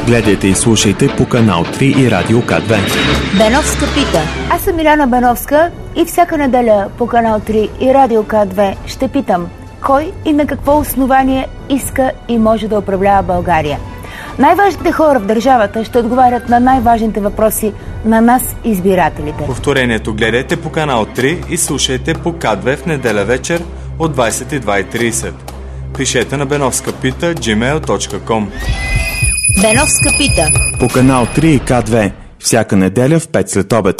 Гледайте и слушайте по канал 3 и Радио К2. Беновска пита. Аз съм Миляна Беновска и всяка неделя по канал 3 и Радио К2 ще питам кой и на какво основание иска и може да управлява България. Най-важните хора в държавата ще отговарят на най-важните въпроси на нас, избирателите. Повторението гледайте по канал 3 и слушайте по К2 в неделя вечер от 22:30. Пишете на benovskapita@gmail.com. Беновска пита. По канал 3 и К2 всяка неделя в 5 след обед.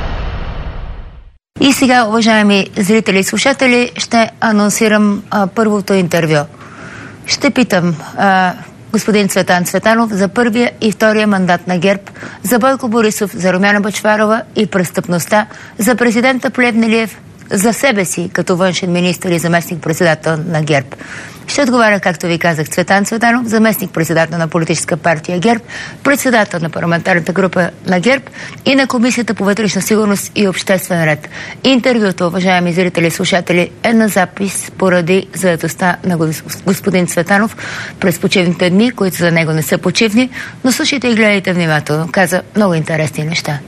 И сега, уважаеми зрители и слушатели, ще анонсирам първото интервю. Ще питам господин Цветан Цветанов за първия и втория мандат на ГЕРБ, за Бойко Борисов, за Румяна Бъчварова и престъпността, за президента Плевнелиев, за себе си като външен министър и заместник-председател на ГЕРБ. Ще отговаря, както ви казах, Цветан Цветанов, заместник-председател на политическа партия ГЕРБ, председател на парламентарната група на ГЕРБ и на Комисията по вътрешна сигурност и обществен ред. Интервюто, уважаеми зрители и слушатели, е на запис поради заедостта на господин Цветанов през почивните дни, които за него не са почивни, но слушайте и гледайте внимателно. Каза много интересни неща.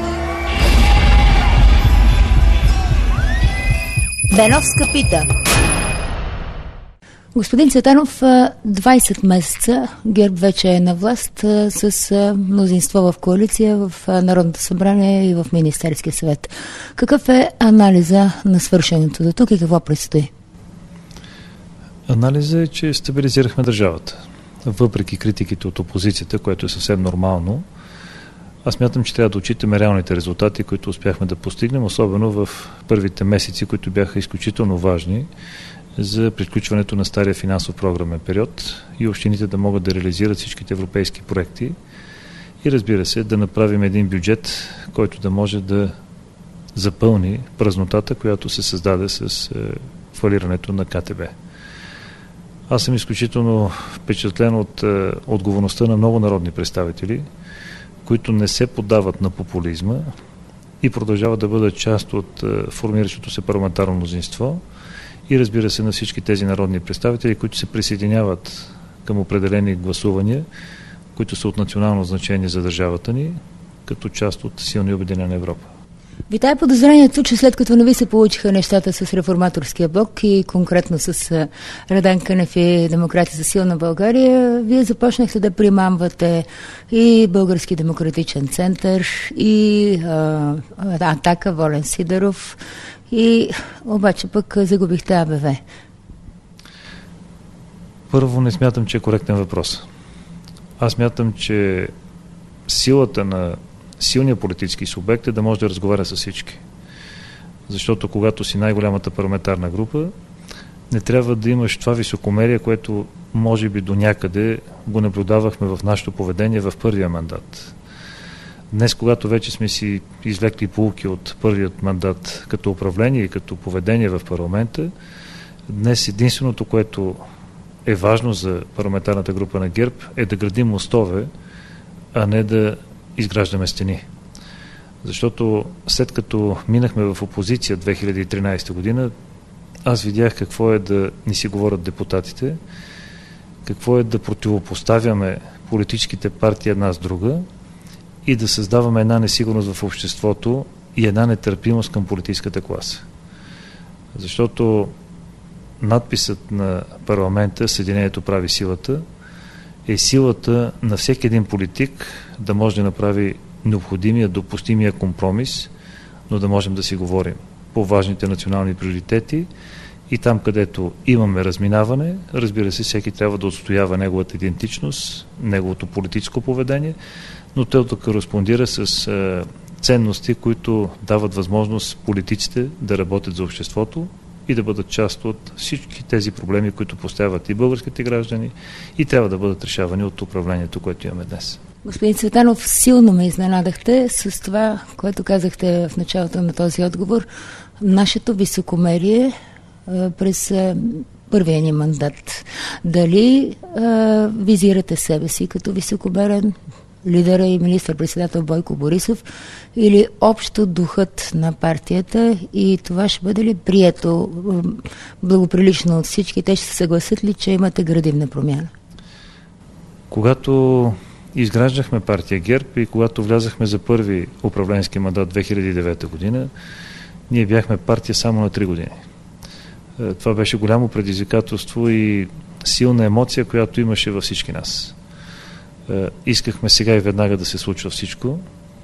Беновска пита. Господин Цветанов, 20 месеца ГЕРБ вече е на власт с мнозинство в коалиция, в Народното събрание и в Министерския съвет. Какъв е анализа на свършеното до тук и какво предстои? Анализът е, че стабилизирахме държавата. Въпреки критиките от опозицията, което е съвсем нормално, аз мятам, че трябва да отчитаме реалните резултати, които успяхме да постигнем, особено в първите месеци, които бяха изключително важни за приключването на стария финансов програмен период и общините да могат да реализират всичките европейски проекти и, разбира се, да направим един бюджет, който да може да запълни празнотата, която се създаде с фалирането на КТБ. Аз съм изключително впечатлен от отговорността на много народни представители, които не се поддават на популизма и продължават да бъдат част от формиращото се парламентарно мнозинство и, разбира се, на всички тези народни представители, които се присъединяват към определени гласувания, които са от национално значение за държавата ни, като част от силна и обединена Европа. Витая подозрението, че след като не ви се получиха нещата с реформаторския блок и конкретно с Радан Кънев и Демократи за силна България, вие започнахте да примамвате и Български демократичен център, и Атака, Волен Сидеров, и обаче пък загубихте АБВ. Първо, не смятам, че е коректен въпрос. Аз смятам, че силата на силният политически субект е да може да разговаря с всички. Защото когато си най-голямата парламентарна група, не трябва да имаш това високомерие, което може би до някъде го наблюдавахме в нашето поведение в първия мандат. Днес, когато вече сме си извлекли поуки от първият мандат като управление и като поведение в парламента, днес единственото, което е важно за парламентарната група на ГЕРБ, е да градим мостове, а не да изграждаме стени. Защото след като минахме в опозиция 2013 година, аз видях какво е да ни си говорят депутатите, какво е да противопоставяме политическите партии една с друга и да създаваме една несигурност в обществото и една нетърпимост към политическата класа. Защото надписът на парламента "Съединението прави силата" е силата на всеки един политик да може да направи необходимия, допустимия компромис, но да можем да си говорим по важните национални приоритети и там, където имаме разминаване, разбира се, всеки трябва да отстоява неговата идентичност, неговото политическо поведение, но той да кореспондира с ценности, които дават възможност политиците да работят за обществото и да бъдат част от всички тези проблеми, които поставят и българските граждани и трябва да бъдат решавани от управлението, което имаме днес. Господин Цветанов, силно ме изненадахте с това, което казахте в началото на този отговор. Нашето високомерие през първия ни мандат. Дали визирате себе си като високомерен лидера и министър-председател Бойко Борисов или общо духът на партията и това ще бъде ли прието благоприлично от всички? Те ще се съгласят ли, че имате градивна промяна? Когато изграждахме партия ГЕРБ и когато влязахме за първи управленски мандат 2009 година, ние бяхме партия само на 3 години. Това беше голямо предизвикателство и силна емоция, която имаше във всички нас. Искахме сега и веднага да се случва всичко,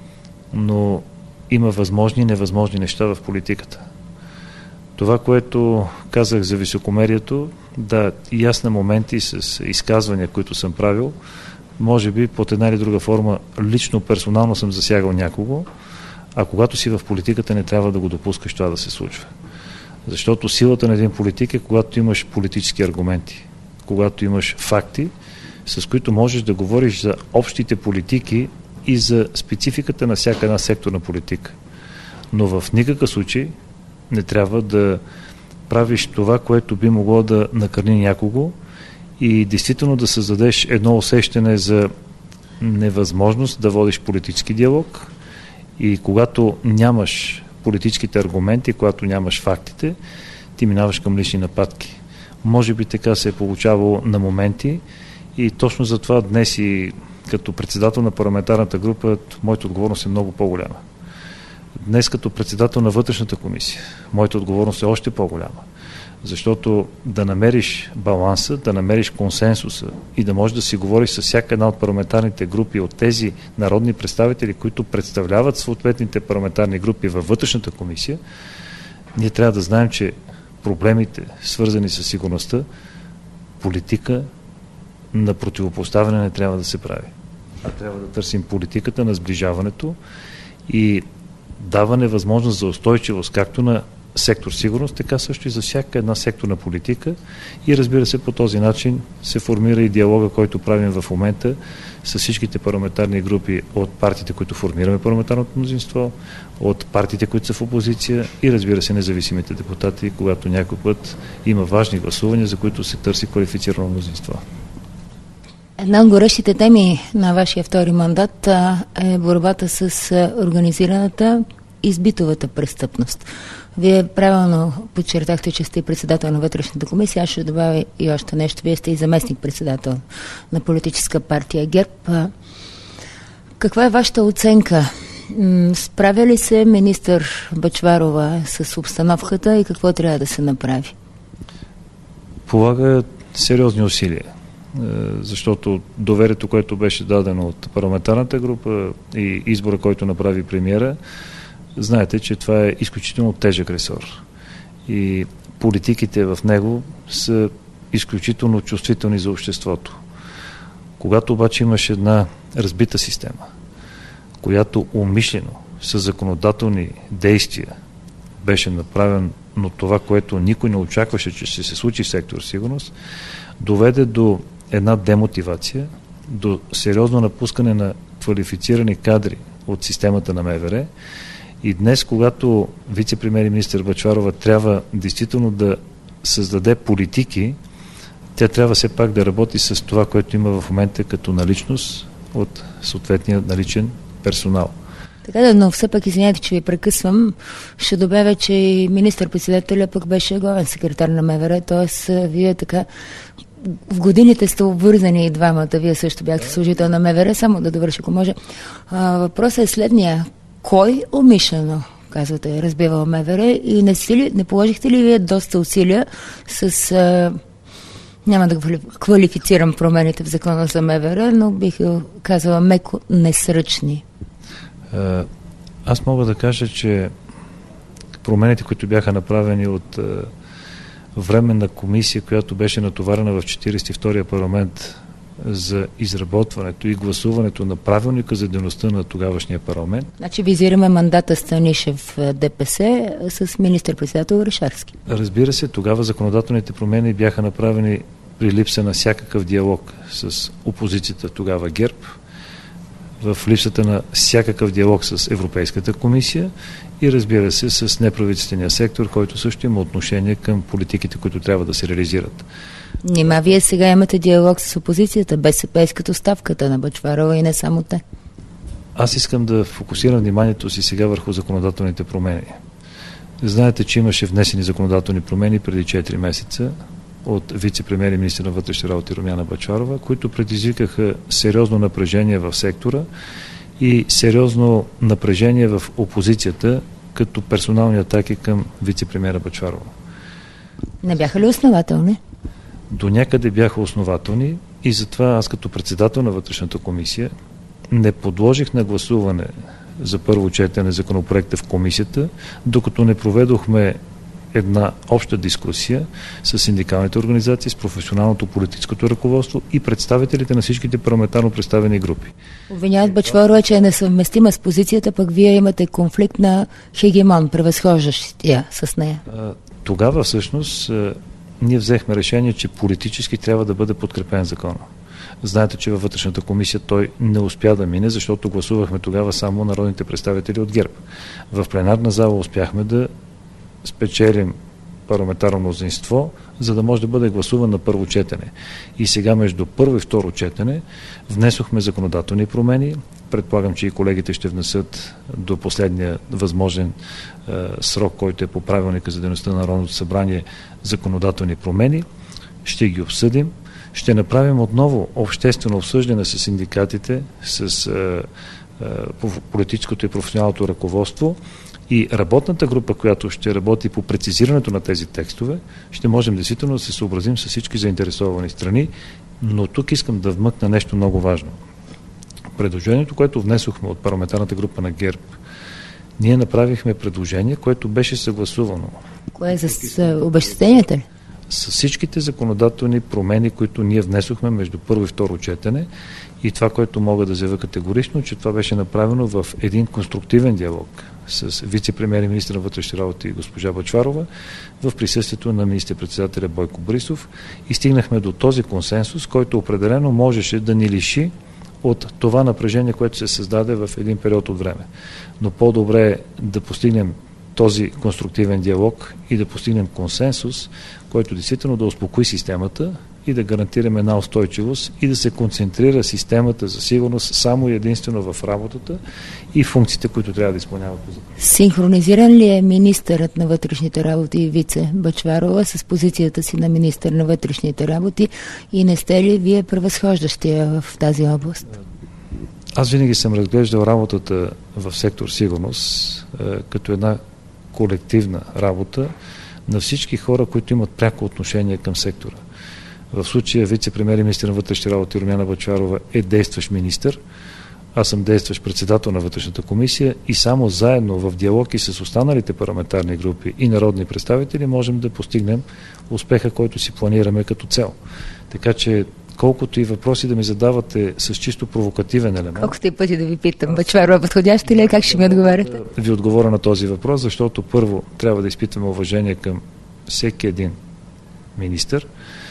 но има възможни и невъзможни неща в политиката. Това, което казах за високомерието, да, и аз на моменти с изказвания, които съм правил, може би под една или друга форма лично, персонално съм засягал някого, а когато си в политиката не трябва да го допускаш това да се случва. Защото силата на един политик е когато имаш политически аргументи, когато имаш факти, с които можеш да говориш за общите политики и за спецификата на всяка една секторна политика. Но в никакъв случай не трябва да правиш това, което би могло да накърни някого и действително да създадеш едно усещане за невъзможност да водиш политически диалог и когато нямаш политическите аргументи, когато нямаш фактите, ти минаваш към лични нападки. Може би така се е получавало на моменти и точно затова днес и като председател на парламентарната група моята отговорност е много по-голяма. Днес като председател на вътрешната комисия моята отговорност е още по-голяма. Защото да намериш баланса, да намериш консенсуса и да можеш да си говориш с всяка една от парламентарните групи, от тези народни представители, които представляват съответните парламентарни групи във вътрешната комисия, ние трябва да знаем, че проблемите, свързани с сигурността, политика на противопоставяне не трябва да се прави. А трябва да търсим политиката на сближаването и даване възможност за устойчивост, както на сектор сигурност, така също и за всяка една секторна политика и разбира се по този начин се формира и диалога, който правим в момента с всичките парламентарни групи от партиите, които формираме парламентарното мнозинство, от партиите, които са в опозиция и разбира се независимите депутати, когато някой път има важни гласувания, за които се търси квалифицирано мнозинство. Една от горещите теми на вашия втори мандат е борбата с организираната и с битовата престъпност. Вие правилно подчертахте, че сте председател на вътрешната комисия. Аз ще добавя и още нещо. Вие сте и заместник-председател на политическа партия ГЕРБ. Каква е вашата оценка? Справя ли се министър Бъчварова с обстановката и какво трябва да се направи? Полага сериозни усилия, защото доверието, което беше дадено от парламентарната група и избора, който направи премиера, знаете, че това е изключително тежък ресор и политиките в него са изключително чувствителни за обществото. Когато обаче имаш една разбита система, която умишлено с законодателни действия беше направено това, което никой не очакваше, че ще се случи в сектор сигурност, доведе до една демотивация, до сериозно напускане на квалифицирани кадри от системата на МВР. И днес, когато вице-премиер и министър Бъчварова трябва действително да създаде политики, тя трябва все пак да работи с това, което има в момента като наличност от съответния наличен персонал. Така да, но все пак извиняйте, че ви прекъсвам. Ще добавя, че и министър-председателя пък беше главен секретар на МВР, т.е. вие така в годините сте обвързани и двамата, вие също бяхте служител на МВР, само да довърши, ако може. Въпросът е следния. Кой умишлено, казвате, разбивал МВР и не положихте ли вие доста усилия с, няма да квалифицирам промените в закона за МВР, но бих казала меко несръчни? Аз мога да кажа, че промените, които бяха направени от временна комисия, която беше натоварена в 42-я парламент за изработването и гласуването на правилника за дейността на тогавашния парламент. Значи визираме мандата Станишев ДПС с министър-председател Орешарски. Разбира се, тогава законодателните промени бяха направени при липса на всякакъв диалог с опозицията, тогава ГЕРБ, в липсата на всякакъв диалог с Европейската комисия и разбира се с неправителствения сектор, който също има отношение към политиките, които трябва да се реализират. Нима вие сега имате диалог с опозицията, БСП като ставката на Бъчварова и не само те. Аз искам да фокусирам вниманието си сега върху законодателните промени. Знаете, че имаше внесени законодателни промени преди 4 месеца. Разбира се, тогава, когато се направи промяна в законодателните промени, бяха направени при липса на всякакъв диалог с Европейската комисия. И разбира се, с неправителствения сектор, който също има отношение към политиките, които трябва да се реализират. Нима вие сега имате диалог с опозицията, БСП като ставката на Бъчварова и не само те. Аз искам да фокусирам вниманието си сега върху законодателните промени. от вице-премиер и министър на вътрешните работи Румяна Бъчварова, които предизвикаха сериозно напрежение в сектора и сериозно напрежение в опозицията като персонални атаки към вице-премиера Бъчварова. Не бяха ли основателни? До някъде бяха основателни и затова аз като председател на вътрешната комисия не подложих на гласуване за първо четене законопроекта в комисията, докато не проведохме една обща дискусия с синдикалните организации, с професионалното политическото ръководство и представителите на всичките парламентарно представени групи. Обвиняват Бъчварова, че е несъвместима с позицията, пък вие имате конфликт на хегемон, превъзхождащия с нея. Тогава всъщност ние взехме решение, че политически трябва да бъде подкрепен закона. Знаете, че във вътрешната комисия той не успя да мине, защото гласувахме тогава само народните представители от ГЕРБ. В пленарна зала успяхме да спечелим парламентарно мнозинство, за да може да бъде гласуван на първо четене. И сега между първо и второ четене внесохме законодателни промени. Предполагам, че и колегите ще внесат до последния възможен срок, който е по правилника за дейността на Народното събрание, законодателни промени. Ще ги обсъдим. Ще направим отново обществено обсъждане с синдикатите, с политическото и професионалното ръководство и работната група, която ще работи по прецизирането на тези текстове, ще можем действително да се съобразим с всички заинтересовани страни, но тук искам да вмъкна нещо много важно. Предложението, което внесохме от парламентарната група на ГЕРБ, ние направихме предложение, което беше съгласувано. Кое е за обезщетенията ли? С всичките законодателни промени, които ние внесохме между първо и второ четене и това, което мога да заявя категорично, че това беше направено в един конструктивен диалог с вице-премиер и министър на вътрешните работи госпожа Бъчварова в присъствието на министър-председателя Бойко Борисов и стигнахме до този консенсус, който определено можеше да ни лиши от това напрежение, което се създаде в един период от време. Но по-добре е да постигнем този конструктивен диалог и да постигнем консенсус, който действително да успокои системата и да гарантираме една устойчивост и да се концентрира системата за сигурност само и единствено в работата и функциите, които трябва да изпълняват по закон. Синхронизиран ли е министърът на вътрешните работи и вице Бъчварова с позицията си на министър на вътрешните работи и не сте ли вие превъзхождащия в тази област? Аз винаги съм разглеждал работата в сектор сигурност като една колективна работа на всички хора, които имат пряко отношение към сектора. В случая вице-премиер и министър на вътрешните работи Румяна Бъчварова е действащ министър, аз съм действащ председател на вътрешната комисия и само заедно в диалог и с останалите парламентарни групи и народни представители можем да постигнем успеха, който си планираме като цел. Така че колкото и въпроси да ми задавате с чисто провокативен елемент. Колкото и пъти да ви питам, Бъчварова подходяща ли е, как ще ми отговаряте? Ви отговоря на този въпрос, защото първо трябва да изпитваме уважение към всеки един министър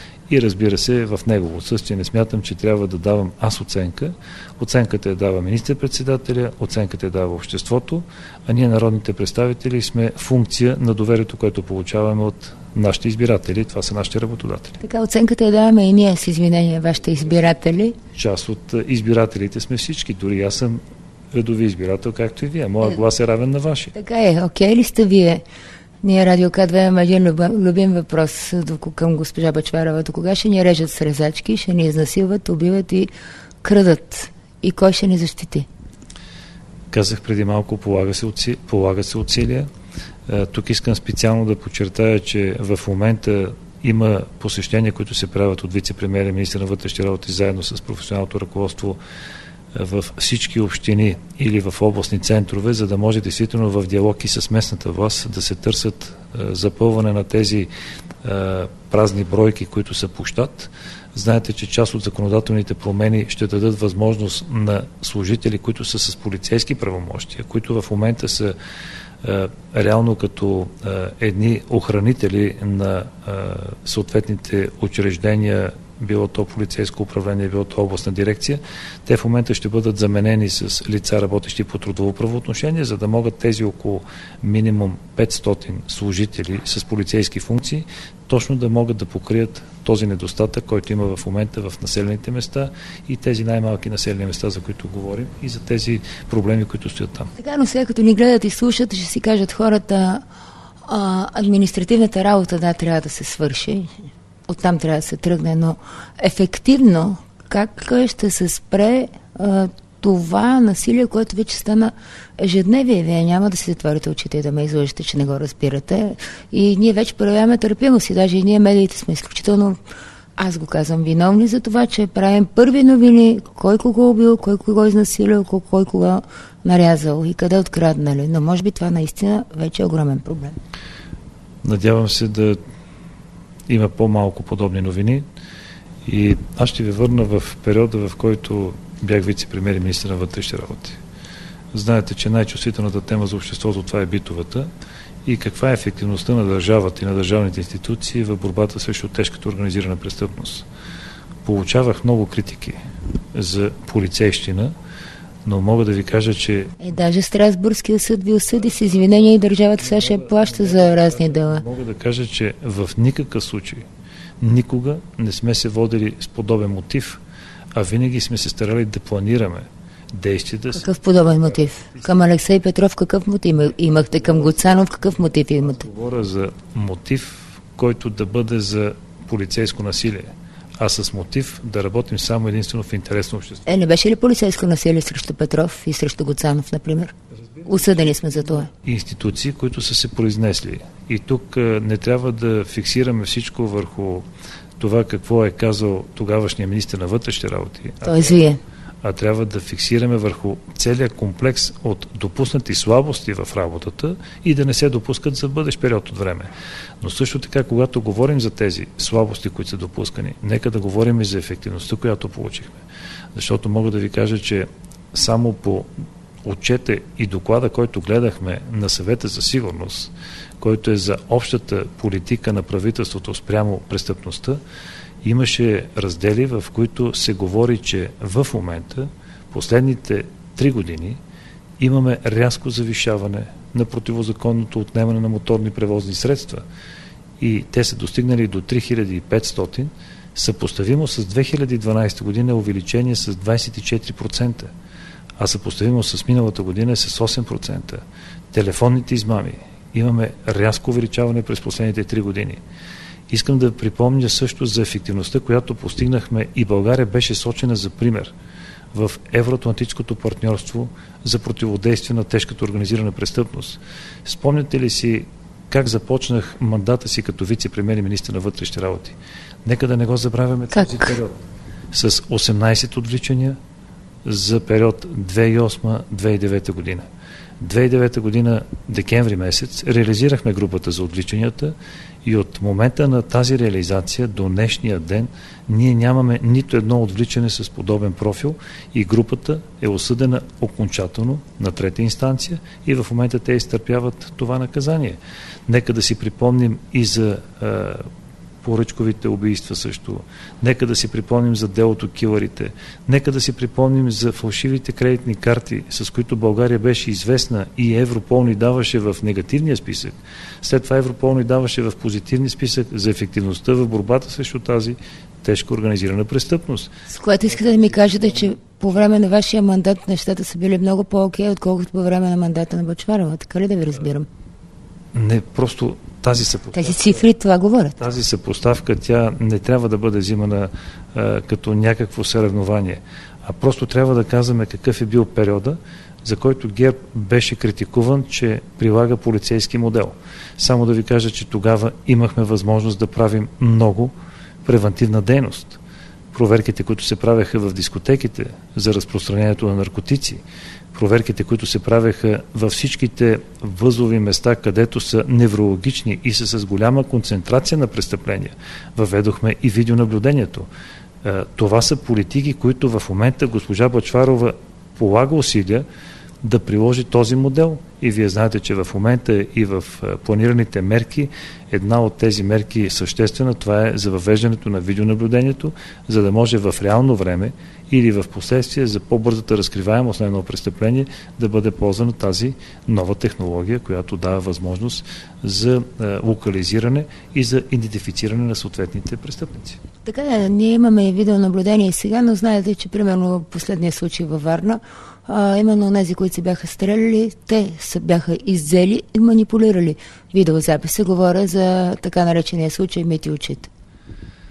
и разбира се, в негово отсъствие не смятам, че трябва да давам аз оценка. Оценката я дава министър-председателя, оценката я дава обществото, а ние народните представители сме функция на доверието, което получаваме от нашите избиратели. Това са нашите работодатели. Така оценката я даваме и ние с извинение, вашите избиратели. Част от избирателите сме всички. Дори аз съм редови избирател, както и вие. Моят глас е равен на вашия. Така е. Окей ли сте вие? Ние Радио К2 имаме един любим въпрос към госпожа Бъчварова. До кога ще ни режат с резачки, ще ни изнасилват, убиват и крадат? И кой ще ни защити? Казах преди малко, полага се усилия. Тук искам специално да подчертая, че в момента има посещения, които се правят от вице-премиер и министър на вътрешните работи заедно с професионалното ръководство в всички общини или в областни центрове, за да може действително в диалог и с местната власт да се търсят запълване на тези празни бройки, които са по щат. Знаете, че част от законодателните промени ще дадат възможност на служители, които са с полицейски правомощия, които в момента са реално като едни охранители на съответните учреждения, било то полицейско управление, било то областна дирекция, те в момента ще бъдат заменени с лица, работещи по трудово правоотношение, за да могат тези около минимум 500 служители с полицейски функции точно да могат да покрият този недостатък, който има в момента в населените места и тези най-малки населени места, за които говорим, и за тези проблеми, които стоят там. Така, но сега като ни гледат и слушат, ще си кажат хората, административната работа, да, трябва да се свърши. оттам трябва да се тръгне, но ефективно как ще се спре това насилие, което вече стана ежедневие? Вие няма да си затворите очите и да ме излъжете, че не го разбирате. И ние вече проявяваме търпимост и даже и ние медиите сме изключително, аз го казвам, виновни за това, че правим първи новини, кой кого убил, кой кого изнасилил, кой кого нарязал и къде откраднали. Но може би това наистина вече е огромен проблем. Надявам се да има по-малко подобни новини и аз ще ви върна в периода, в който бях вице-премиер и министър на вътрешните работи. Знаете, че най-чувствителната тема за обществото това е битовата и каква е ефективността на държавата и на държавните институции в борбата срещу тежката организирана престъпност. Получавах много критики за полицейщина, но мога да ви кажа, че... Даже Страсбургския съд ви осъди с извинения и държавата сега ще плаща за разни дела. Мога да кажа, че в никакъв случай никога не сме се водили с подобен мотив, а винаги сме се старали да планираме действията си. Какъв подобен мотив? Към Алексей Петров какъв мотив имахте? Към Гуцанов какъв мотив имате? Говоря за мотив, който да бъде за полицейско насилие, а с мотив да работим само единствено в интерес на обществото. Не беше ли полицейско насилие срещу Петров и срещу Гуцанов, например? Осъдени сме за това. Институции, които са се произнесли. И тук не трябва да фиксираме всичко върху това какво е казал тогавашния министър на вътрешните работи. Тоест вие. А трябва да фиксираме върху целият комплекс от допуснати слабости в работата и да не се допускат за бъдещ период от време. Но също така, когато говорим за тези слабости, които са допускани, нека да говорим и за ефективността, която получихме. Защото мога да ви кажа, че само по отчета и доклада, който гледахме на Съвета за сигурност, който е за общата политика на правителството спрямо престъпността, имаше раздели, в които се говори, че в момента, последните 3 години, имаме рязко завишаване на противозаконното отнемане на моторни превозни средства. И те са достигнали до 3500, съпоставимо с 2012 година увеличение с 24%, а съпоставимо с миналата година е с 8%. Телефонните измами имаме рязко увеличаване през последните 3 години. Искам да припомня също за ефективността, която постигнахме и България беше сочена за пример в Евроатлантическото партньорство за противодействие на тежката организирана престъпност. Спомняте ли си как започнах мандата си като вице-премиер и министър на вътрешните работи? Нека да не го забравяме този период. С 18 отвличания за период 2008-2009 година. 2009 година, декември месец, реализирахме групата за отвличанията и от момента на тази реализация до днешния ден ние нямаме нито едно отвличане с подобен профил и групата е осъдена окончателно на 3-та инстанция и в момента те изтърпяват това наказание. Нека да си припомним и за поръчковите убийства също. Нека да си припомним за делото килърите. Нека да си припомним за фалшивите кредитни карти, с които България беше известна и Европол ни даваше в негативния списък. След това Европол ни даваше в позитивния списък за ефективността в борбата срещу тази тежко организирана престъпност. С което искате да ми кажете, че по време на вашия мандат нещата са били много по-окей, отколкото по време на мандата на Бъчварова. Така ли да ви разбирам? Не, просто тази съпоставка. Тези цифри това говорят. Тази съпоставка, тя не трябва да бъде взимана като някакво съревнование, а просто трябва да казваме какъв е бил периода, за който ГЕРБ беше критикуван, че прилага полицейски модел. Само да ви кажа, че тогава имахме възможност да правим много превантивна дейност. Проверките, които се правеха в дискотеките за разпространението на наркотици, проверките, които се правеха във всичките възлови места, където са неврологични и са с голяма концентрация на престъпления. Въведохме и видеонаблюдението. Това са политики, които в момента госпожа Бъчварова полага усилия да приложи този модел. И вие знаете, че в момента и в планираните мерки, една от тези мерки съществена, това е за въвеждането на видеонаблюдението, за да може в реално време или в последствие за по-бързата разкриваемост на едно престъпление да бъде ползвана тази нова технология, която дава възможност за локализиране и за идентифициране на съответните престъпници. Така да, ние имаме видеонаблюдение и сега, но знаете, че примерно последния случай във Варна, именно тези, които се бяха стреляли, те се бяха иззели и манипулирали видеозаписа. Говоря за така наречения случай Мити очите.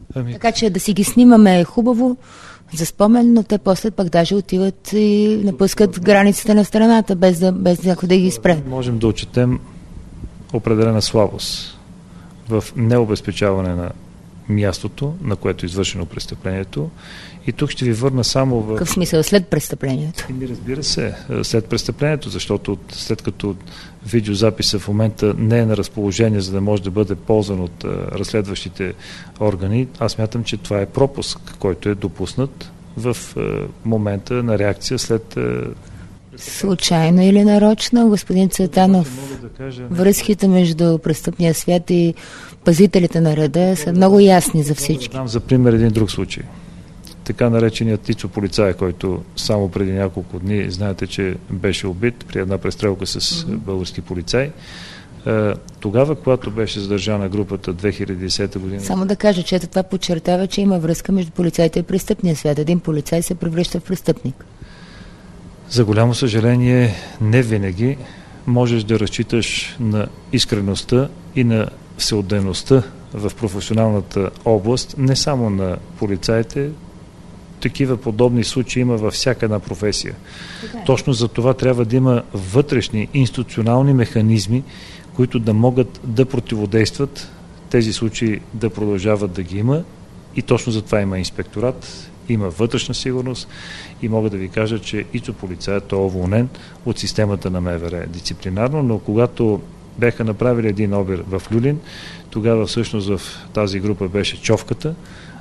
Така че да си ги снимаме е хубаво за спомен, но те после пък даже отиват и напускат границите на страната, без някой да ги спре. Можем да отчетем определена слабост в необезпечаване на мястото, на което е извършено престъплението. И тук ще ви върна само в... Какъв смисъл? След престъплението? Разбира се, след престъплението, защото след като видеозаписа в момента не е на разположение, за да може да бъде ползван от разследващите органи, аз мятам, че това е пропуск, който е допуснат в момента на реакция след... Случайно или нарочно, господин Цветанов, връзките между престъпния свят и пазителите на реда са много ясни за всички. Дам за пример един друг случай. Така нареченият Ицо полицай, който само преди няколко дни, знаете, че беше убит при една престрелка с български полицай. Тогава, когато беше задържана групата 2010 година... Само да кажа, че това подчертава, че има връзка между полицайите и престъпния свят. Един полицай се превръща в престъпник. За голямо съжаление, не винаги можеш да разчиташ на искреността и на всеотдайността в професионалната област, не само на полицаите. Такива подобни случаи има във всяка една професия. Точно за това трябва да има вътрешни институционални механизми, които да могат да противодействат тези случаи да продължават да ги има. И точно за това има инспекторат, има вътрешна сигурност и мога да ви кажа, че ИЦО полицаят е уволнен от системата на МВР дисциплинарно, но когато бяха направили един обир в Люлин, тогава всъщност в тази група беше Човката,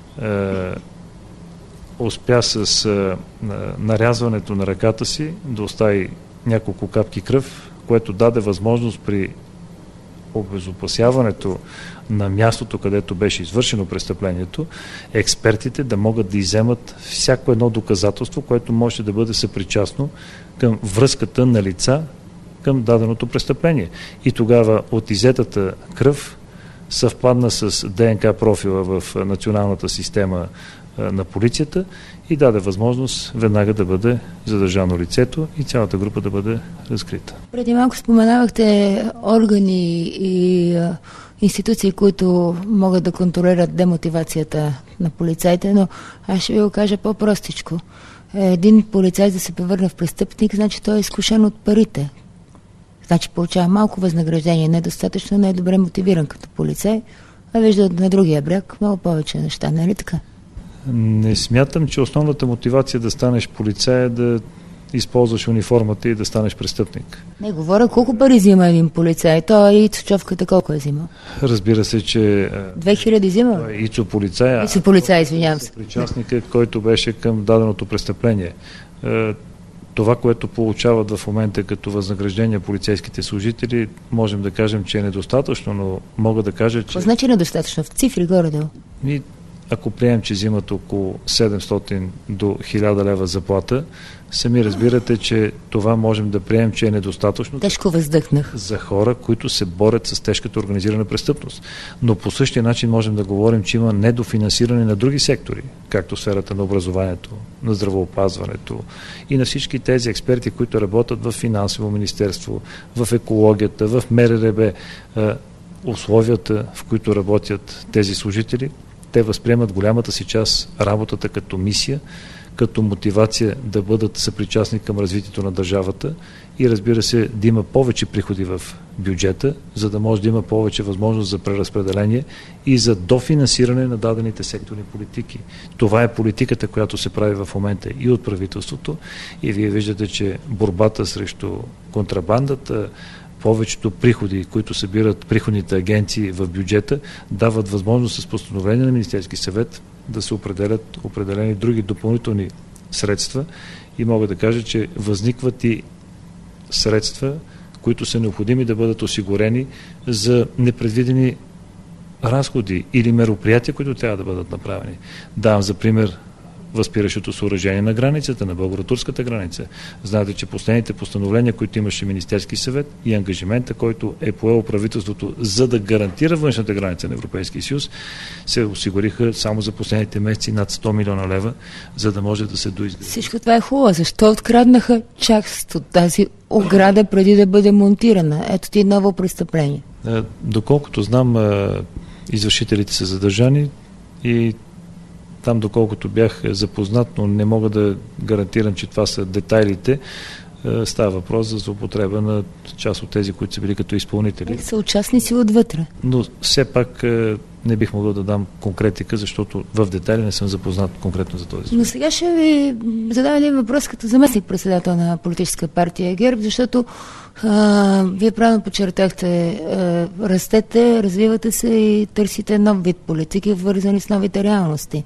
успя с нарязването на ръката си да остави няколко капки кръв, което даде възможност при обезопасяването на мястото, където беше извършено престъплението, експертите да могат да изземат всяко едно доказателство, което може да бъде съпричастно към връзката на лица към даденото престъпление. И тогава от иззетата кръв съвпадна с ДНК профила в националната система на полицията и даде възможност веднага да бъде задържано лицето и цялата група да бъде разкрита. Преди малко споменавахте органи и институции, които могат да контролират демотивацията на полицаите, но аз ще ви го кажа по-простичко. Един полицай да се превърне в престъпник, значи той е изкушен от парите. Значи получава малко възнаграждение, недостатъчно, не е добре мотивиран като полицай, а вижда на другия бряг много повече неща, не е ли така? Не смятам, че основната мотивация да станеш полицай е да използваш униформата и да станеш престъпник. Не говоря колко пари взима един полицай. Той и Ицо-човката колко е взима? Разбира се, че... 2000 взима? Той е Ицо-полицай. Ицо-полицай, извинявам се. Причастникът, който беше към даденото престъпление. Това, което получават в момента като възнаграждение полицейските служители, можем да кажем, че е недостатъчно, но мога да кажа, че... Какво значи недостатъчно? В цифри горе-долу? Ако приемем, че взимат около 700 до 1000 лева заплата, сами разбирате, че това можем да приемем, че е недостатъчно. Тежко въздъхнах. За хора, които се борят с тежката организирана престъпност. Но по същия начин можем да говорим, че има недофинансиране на други сектори, както в сферата на образованието, на здравеопазването и на всички тези експерти, които работят в финансово министерство, в екологията, в МРРБ. Условията, в които работят тези служители, те възприемат голямата си част работата като мисия, като мотивация да бъдат съпричастни към развитието на държавата и разбира се да има повече приходи в бюджета, за да може да има повече възможност за преразпределение и за дофинансиране на дадените секторни политики. Това е политиката, която се прави в момента и от правителството и вие виждате, че борбата срещу контрабандата, повечето приходи, които събират приходните агенции в бюджета, дават възможност с постановление на Министерски съвет да се определят определени други допълнителни средства и мога да кажа, че възникват и средства, които са необходими да бъдат осигурени за непредвидени разходи или мероприятия, които трябва да бъдат направени. Давам за пример възпиращото съоръжение на границата, на българо-турската граница. Знаете, че последните постановления, които имаше Министерски съвет и ангажимента, който е поело правителството, за да гарантира външната граница на Европейския съюз, се осигуриха само за последните месеци над 100 милиона лева, за да може да се доизгради. Всичко това е хубаво. Защо откраднаха част от тази ограда преди да бъде монтирана? Ето ти ново престъпление. Доколкото знам, извършителите са задържани. и там, доколкото бях запознат, но не мога да гарантирам, че това са детайлите, става въпрос за злоупотреба на част от тези, които са били като изпълнители. Са участници отвътре. Но все пак не бих могъл да дам конкретика, защото в детайли не съм запознат конкретно за този случай. Но сега ще ви задам един въпрос като заместник-председател на политическа партия ГЕРБ, защото вие правилно подчертахте, растете, развивате се и търсите нов вид политики, вързани с новите реалности.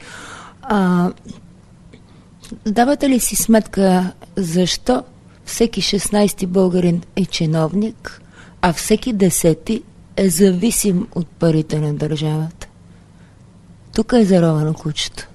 Давате ли си сметка защо всеки 16-ти българин е чиновник, а всеки 10-ти е зависим от парите на държавата? Тук е заровано кучето.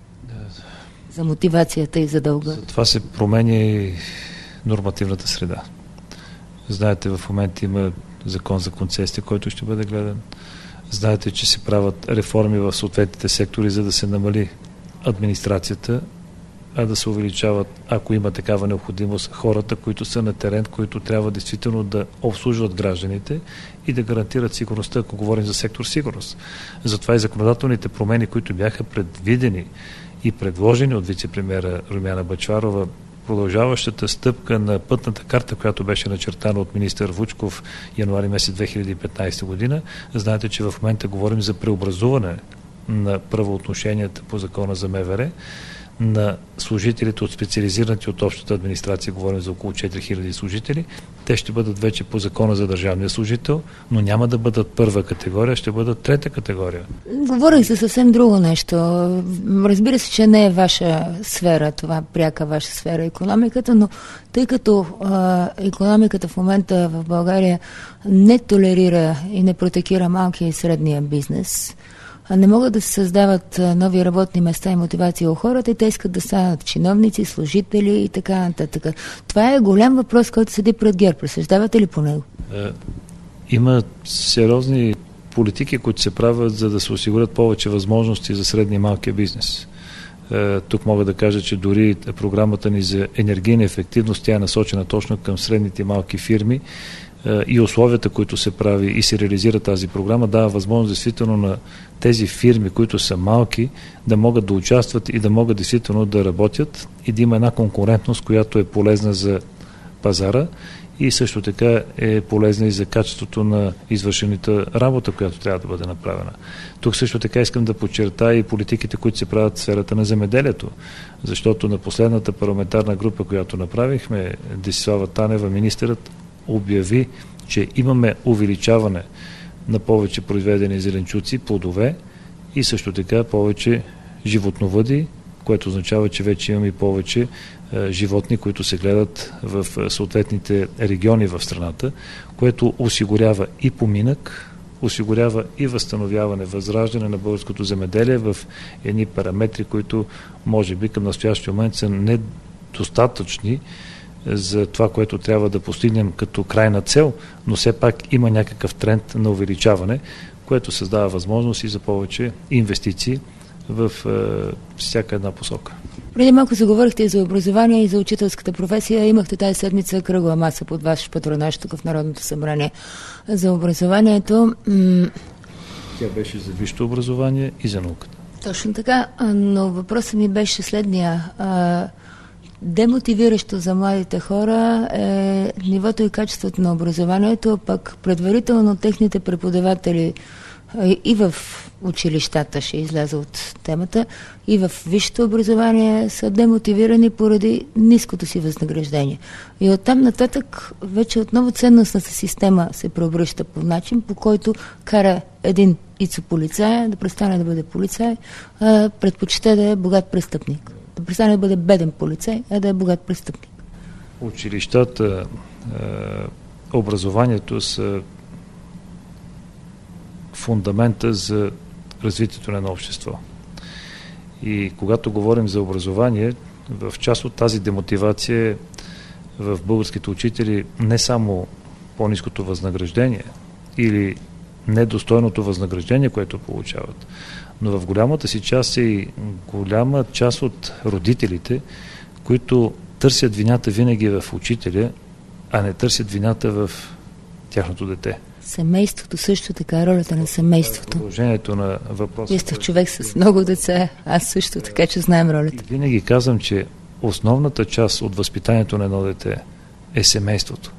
За мотивацията и за дълга. За това се променя и нормативната среда. Знаете, в момента има закон за концесия, който ще бъде гледан. Знаете, че се правят реформи в съответните сектори, за да се намали администрацията, а да се увеличават, ако има такава необходимост, хората, които са на терен, които трябва действително да обслужват гражданите и да гарантират сигурността, ако говорим за сектор сигурност. Затова и законодателните промени, които бяха предвидени и предложени от вице-премиера Румяна Бъчварова, продължаващата стъпка на пътната карта, която беше начертана от министър Вучков януари месец 2015 година. Знаете, че в момента говорим за преобразуване на правоотношенията по закона за МВР на служителите от специализираните от общата администрация, говорим за около 4000 служители. Те ще бъдат вече по закона за държавния служител, но няма да бъдат първа категория, ще бъдат трета категория. Говорих за съвсем друго нещо. Разбира се, че не е ваша сфера, това пряка ваша сфера икономиката, но тъй като икономиката в момента в България не толерира и не протекира малкия и средния бизнес, не могат да се създават нови работни места и мотивация у хората и те искат да станат чиновници, служители и така нататък. Това е голям въпрос, който седи пред ГЕРБ. Разсъждавате ли по него? Има сериозни политики, които се правят, за да се осигурят повече възможности за средния и малкия бизнес. Тук мога да кажа, че дори програмата ни за енергийна ефективност, тя е насочена точно към средните и малки фирми, и условията, които се прави и се реализира тази програма, дава възможност действително на тези фирми, които са малки, да могат да участват и да могат действително да работят и да има една конкурентност, която е полезна за пазара и също така е полезна и за качеството на извършената работа, която трябва да бъде направена. Тук също така искам да подчертая и политиките, които се правят в сферата на земеделието, защото на последната парламентарна група, която направихме, Десислава Танева, министърът, обяви, че имаме увеличаване на повече произведени зеленчуци, плодове и също така повече животновъди, което означава, че вече имаме и повече животни, които се гледат в съответните региони в страната, което осигурява и поминък, осигурява и възстановяване, възраждане на българското земеделие в едни параметри, които може би към настоящия момент са недостатъчни за това, което трябва да постигнем като крайна цел, но все пак има някакъв тренд на увеличаване, което създава възможност и за повече инвестиции в всяка една посока. Преди малко заговорихте и за образование и за учителската професия. Имахте тази седмица кръгла маса под ваш патронаж тук в Народното събрание за образованието. Тя беше за висшето образование и за науката. Точно така, но въпросът ми беше следния. Демотивиращо за младите хора е нивото и качеството на образованието, пък предварително техните преподаватели и в училищата, ще изляза от темата, и в висшето образование са демотивирани поради ниското си възнаграждение. И оттам нататък вече отново ценностната система се преобръща по начин, по който кара един ицо-полицай да престане да бъде полицай, а предпочита да е богат престъпник. Да престане да бъде беден полицай, а да е богат престъпник. Училищата, образованието са фундамента за развитието на едно общество. И когато говорим за образование, в част от тази демотивация в българските учители не само по-ниското възнаграждение или недостойното възнаграждение, което получават, но в голямата си част е и голяма част от родителите, които търсят вината винаги в учителя, а не търсят вината в тяхното дете. семейството също така, ролята на семейството. Продължението на въпроса. Вие сте човек с много деца, аз също, така че знаем ролята. Винаги казвам, че основната част от възпитанието на едно дете е семейството.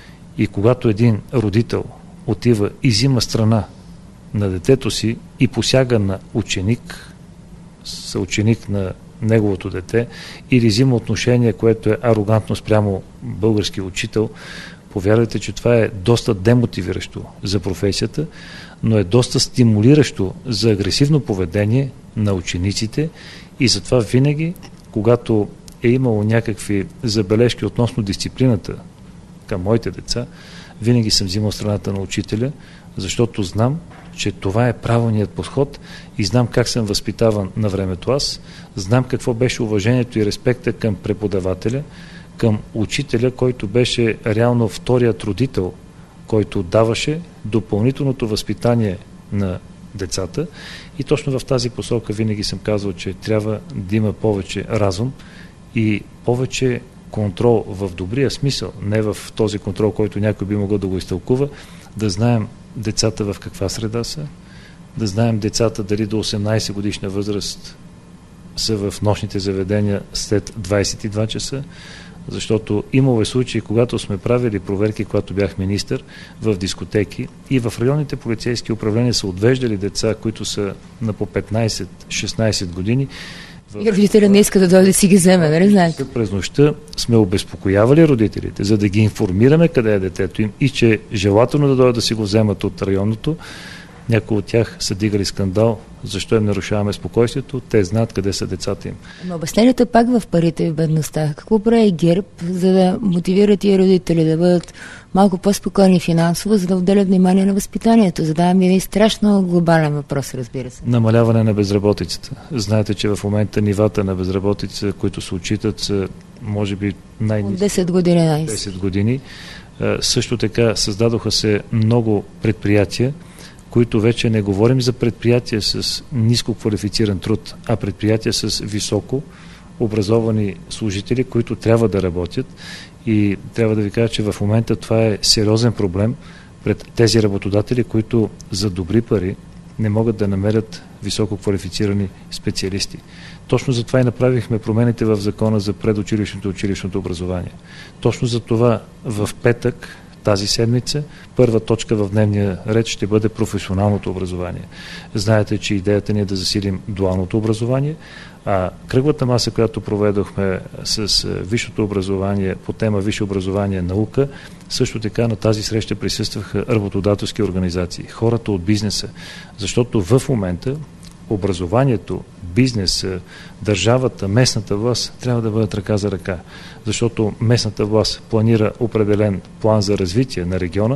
И когато един родител отива и взима страна на детето си и посяга на ученик, съученик на неговото дете, или взима отношение, което е арогантно спрямо български учител, повярвайте, че това е доста демотивиращо за професията, но е доста стимулиращо за агресивно поведение на учениците и затова винаги, когато е имало някакви забележки относно дисциплината към моите деца, винаги съм взимал страната на учителя, защото знам, че това е правилният подход и знам как съм възпитаван на времето аз, знам какво беше уважението и респекта към преподавателя, към учителя, който беше реално вторият родител, който даваше допълнителното възпитание на децата. И точно в тази посока винаги съм казвал, че трябва да има повече разум и повече контрол в добрия смисъл, не в този контрол, който някой би могъл да го изтълкува, да знаем децата в каква среда са, да знаем децата дали до 18 годишна възраст са в нощните заведения след 22 часа, защото имало случаи, когато сме правили проверки, когато бях министър, в дискотеки и в районните полицейски управления са отвеждали деца, които са на по 15-16 години. И родителя не иска да дойде да си ги вземе, нали знаете? През нощта сме обезпокоявали родителите, за да ги информираме къде е детето им и че желателно да дойдат да си го вземат от районното. Някои от тях са дигали скандал, защо им нарушаваме спокойствието, те знаят къде са децата им. Но обяснението е пак в парите и в бедността. Какво прави ГЕРБ, за да мотивира тия родители да бъдат малко по-спокойни финансово, за да отделят внимание на възпитанието? Задавам един страшно глобален въпрос, разбира се. Намаляване на безработицата. Знаете, че в момента нивата на безработица, които се отчитат, са може би най-ниски. 10 години. 10 години. Също така създадоха се много предприятия, които вече не говорим за предприятия с ниско квалифициран труд, а предприятия с високо образовани служители, които трябва да работят. И трябва да ви кажа, че в момента това е сериозен проблем пред тези работодатели, които за добри пари не могат да намерят високо квалифицирани специалисти. Точно за това и направихме промените в закона за предучилищното и училищното образование. Точно за това в петък тази седмица първа точка в дневния ред ще бъде професионалното образование. Знаете, че идеята ни е да засилим дуалното образование, а кръглата маса, която проведохме с висшето образование по тема висше образование наука, също така на тази среща присъстваха работодателски организации, хората от бизнеса, защото в момента образованието, бизнеса, държавата, местната власт трябва да бъдат ръка за ръка, защото местната власт планира определен план за развитие на региона,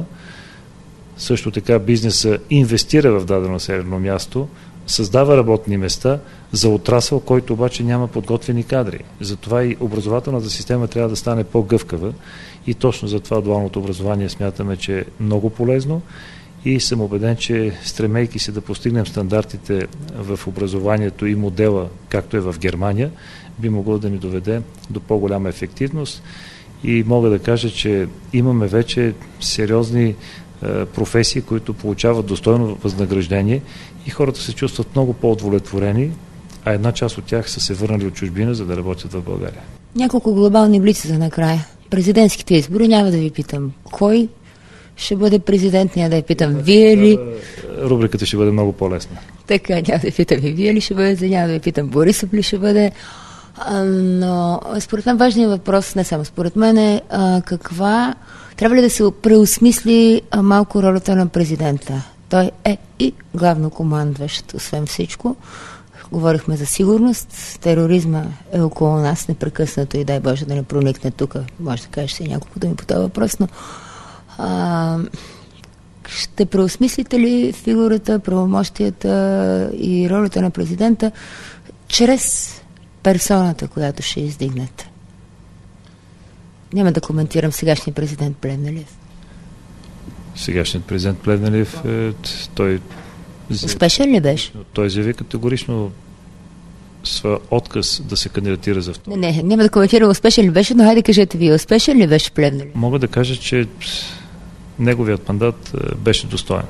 също така бизнеса инвестира в дадено населено място, създава работни места за отрасъл, който обаче няма подготвени кадри. Затова и образователната система трябва да стане по-гъвкава и точно за това дуалното образование смятаме, че е много полезно и съм убеден, че стремейки се да постигнем стандартите в образованието и модела, както е в Германия, би могло да ни доведе до по-голяма ефективност и мога да кажа, че имаме вече сериозни професии, които получават достойно възнаграждение и хората се чувстват много по-удовлетворени, а една част от тях са се върнали от чужбина, за да работят в България. Няколко глобални блици за накрая. Президентските избори, няма да ви питам кой ще бъде президент, няма да ви питам вие ли. Рубриката ще бъде много по-лесна. Така, няма да ви питам и вие ли ще бъдете, няма да ви питам Борисов ли ще бъде. Но според мен важният въпрос, не само според мен е каква трябва ли да се преосмисли малко ролята на президента. Той е и главнокомандващ, освен всичко. Говорихме за сигурност, тероризма е около нас непрекъснато и дай Боже да не проникне тук. Може да кажеш си няколко думи по този въпрос, но ще преосмислите ли фигурата, правомощията и ролята на президента чрез персоната, която ще издигнете? Няма да коментирам сегашния президент Плевнелиев. Сегашният президент Плевнелиев, той успешен ли беше? Той заяви категорично своя отказ да се кандидатира за втори. Не, няма да коментирам успешен ли беше, но хайде кажете вие, успешен ли беше Плевнелиев? Мога да кажа, че неговият мандат беше достоен,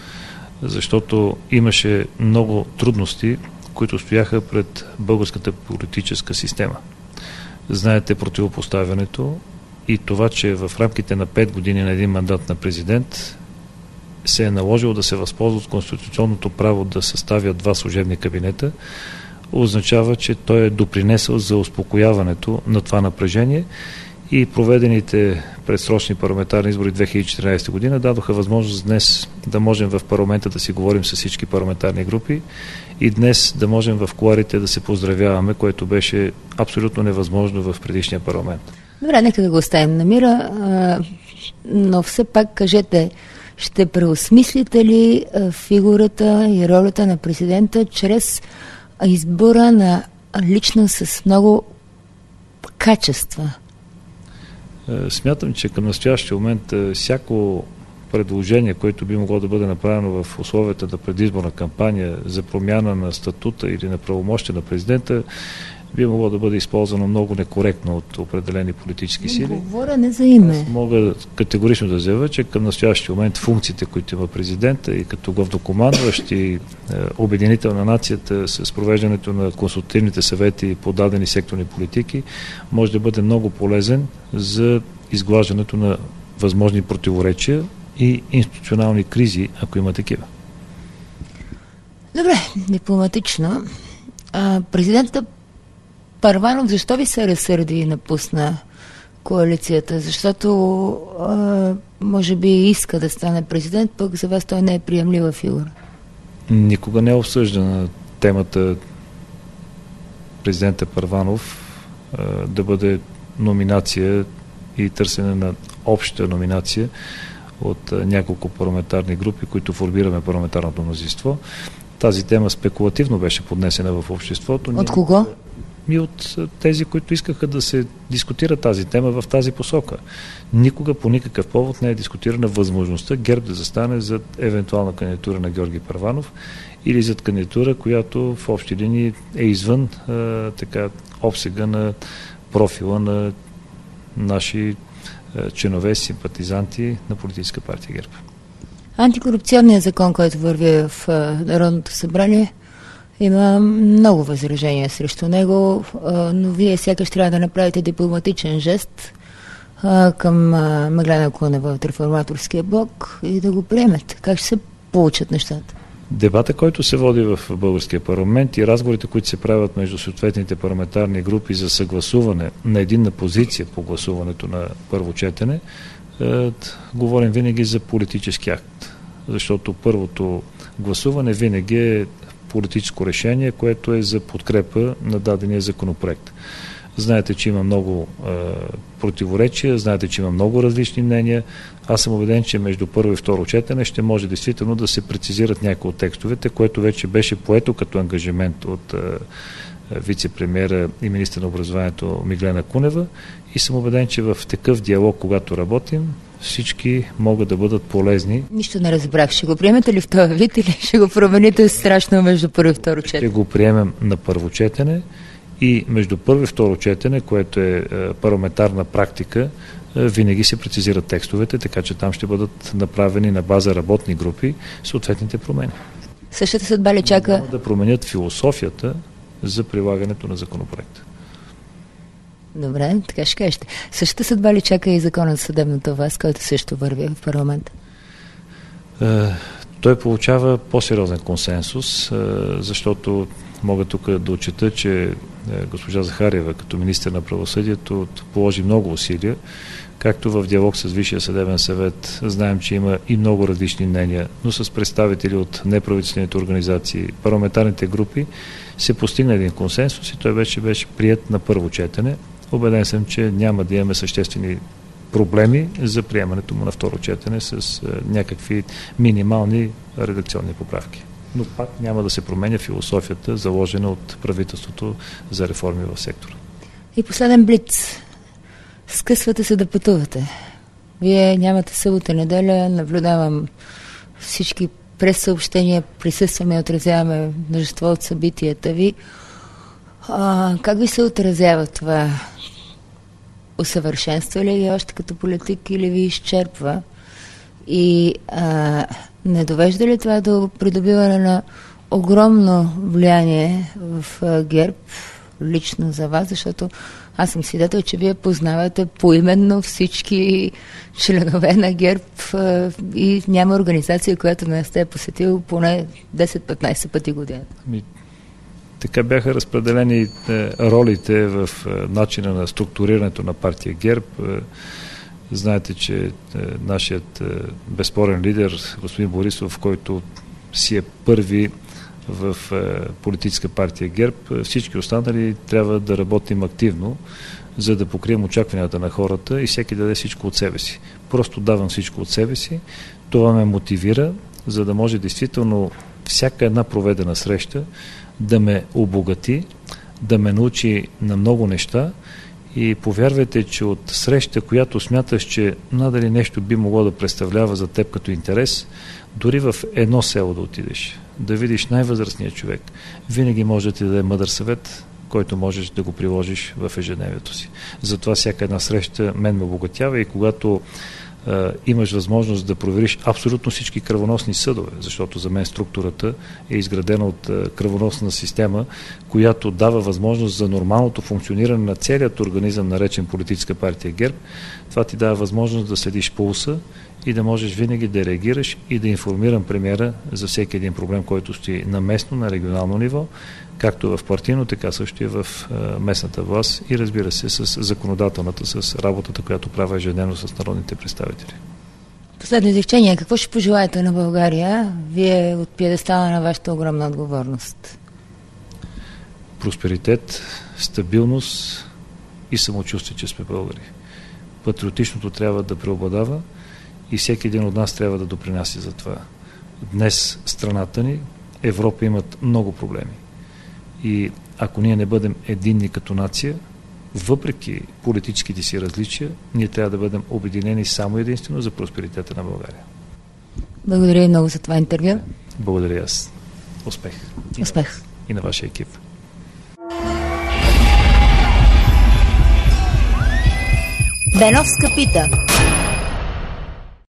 защото имаше много трудности, които стояха пред българската политическа система. Знаете противопоставянето и това, че в рамките на 5 години на един мандат на президент се е наложило да се възползва от конституционното право да съставя 2 служебни кабинета, означава, че той е допринесъл за успокояването на това напрежение и проведените предсрочни парламентарни избори 2014 година дадоха възможност днес да можем в парламента да си говорим с всички парламентарни групи и днес да можем в кулоарите да се поздравяваме, което беше абсолютно невъзможно в предишния парламент. Добре, нека да го оставим на мира, но все пак кажете, ще преосмислите ли фигурата и ролята на президента чрез избора на личност с много качества? Смятам, че към настоящия момент всяко предложение, което би могло да бъде направено в условията на предизборна кампания за промяна на статута или на правомощия на президента, би могло да бъде използвано много некоректно от определени политически сили. Говоря не за име. Аз мога категорично да заявя, че към настоящия момент функциите, които има президента и като главнокомандващ и обединител на нацията с провеждането на консултативните съвети по дадени секторни политики, може да бъде много полезен за изглаждането на възможни противоречия и институционални кризи, ако има такива. Добре, дипломатично. Президентът Първанов, защо ви се разсърди и напусна коалицията? Защото може би иска да стане президент, пък за вас той не е приемлива фигура. Никога не е обсъждана темата президента Първанов да бъде номинация и търсене на обща номинация от няколко парламентарни групи, които формираме парламентарното мнозинство. Тази тема спекулативно беше поднесена в обществото. От кого? И от тези, които искаха да се дискутира тази тема в тази посока. Никога по никакъв повод не е дискутирана възможността ГЕРБ да застане зад евентуална кандидатура на Георги Първанов или зад кандидатура, която в общи линии е извън обсега на профила на наши членове, симпатизанти на политическа партия ГЕРБ. Антикорупционният закон, който върви в Народното събрание, има много възражения срещу него, но вие сякаш трябва да направите дипломатичен жест към Меглена Кунева от Реформаторския блок и да го приемете. Как ще се получат нещата? Дебата, който се води в българския парламент и разговорите, които се правят между съответните парламентарни групи за съгласуване на единна позиция по гласуването на първо четене, говорим винаги за политически акт. Защото първото гласуване винаги е политическо решение, което е за подкрепа на дадения законопроект. Знаете, че има много противоречия, знаете, че има много различни мнения. Аз съм убеден, че между първо и второ четене ще може действително да се прецизират някои от текстовете, което вече беше поето като ангажимент от вице-премиера и министър на образованието Меглена Кунева и съм убеден, че в такъв диалог, когато работим, всички могат да бъдат полезни. Нищо не разбрах. Ще го приемете ли в този вид или ще го промените страшно между първо и второ четене? Ще го приемем на първо четене и между първо и второ четене, което е парламентарна практика, винаги се прецизират текстовете, така че там ще бъдат направени на база работни групи съответните промени. Същата съдба ли чака? Да променят философията за прилагането на законопроекта. Добре, така ще кажете. Същата съдба ли чака и закона за съдебната власт, който също върви в парламента? Той получава по-сериозен консенсус, защото мога тук да отчета, че госпожа Захариева като министър на правосъдието положи много усилия, както в диалог с Висшия съдебен съвет. Знаем, че има и много различни мнения, но с представители от неправителствените организации, парламентарните групи, се постигна един консенсус и той беше прият на първо четене. Убеден съм, че няма да имаме съществени проблеми за приемането му на второ четене с някакви минимални редакционни поправки. Но пак няма да се променя философията, заложена от правителството за реформи в сектора. И последен блиц. Скъсвате се да пътувате. Вие нямате събота, неделя, наблюдавам всички прессъобщения, присъстваме и отразяваме множество от събитията ви. Как ви се отразява това? Усъвършенства ли още като политик или ви изчерпва? И не довежда ли това до придобиване на огромно влияние в ГЕРБ, лично за вас, защото аз съм свидетел, че вие познавате поименно всички членове на ГЕРБ и няма организация, която не сте посетил поне 10-15 пъти годината. Така бяха разпределени ролите в начина на структурирането на партия ГЕРБ. Знаете, че нашият безспорен лидер, господин Борисов, който си е първи в политическа партия ГЕРБ, всички останали трябва да работим активно, за да покрием очакванията на хората и всеки даде всичко от себе си. Просто давам всичко от себе си. Това ме мотивира, за да може действително всяка една проведена среща да ме обогати, да ме научи на много неща и повярвайте, че от среща, която смяташ, че надали нещо би могло да представлява за теб като интерес, дори в едно село да отидеш, да видиш най-възрастния човек, винаги може да ти даде мъдър съвет, който можеш да го приложиш в ежедневието си. Затова всяка една среща мен ме обогатява и когато имаш възможност да провериш абсолютно всички кръвоносни съдове, защото за мен структурата е изградена от кръвоносна система, която дава възможност за нормалното функциониране на целият организъм, наречен политическа партия ГЕРБ. Това ти дава възможност да следиш пулса и да можеш винаги да реагираш и да информирам премиера за всеки един проблем, който стои на местно, на регионално ниво, както в партийно, така също и в местната власт и разбира се с законодателната, с работата, която правя ежедневно с народните представители. Последно изречение. Какво ще пожелаете на България? Вие от пиедестала на вашата огромна отговорност. Просперитет, стабилност и самочувствие, че сме българи. Патриотичното трябва да преобладава и всеки един от нас трябва да допринася за това. Днес страната ни, Европа имат много проблеми. И ако ние не бъдем единни като нация, въпреки политическите си различия, ние трябва да бъдем обединени само единствено за просперитета на България. Благодаря ви много за това интервю. Благодаря аз. Успех. Успех. И на вашия екип. Беновска пита.